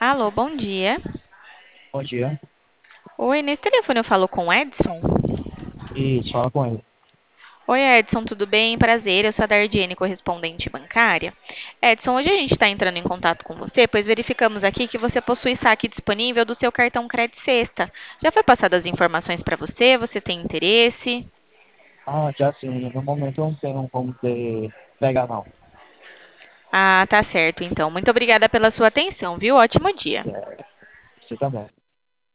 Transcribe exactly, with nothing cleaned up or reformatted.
Alô, bom dia. Bom dia. Oi, nesse telefone eu falo com o Edson. Isso, fala com ele. Oi, Edson, tudo bem? Prazer, eu sou a Dardiene, correspondente bancária. Edson, hoje a gente está entrando em contato com você, pois verificamos aqui que você possui saque disponível do seu cartão Credit Sexta. Já foi passado as informações para você? Você tem interesse? Ah, já sim, no momento eu não tenho como ter, pegar não. Ah, tá certo, então. Muito obrigada pela sua atenção, viu? Ótimo dia. É, você também.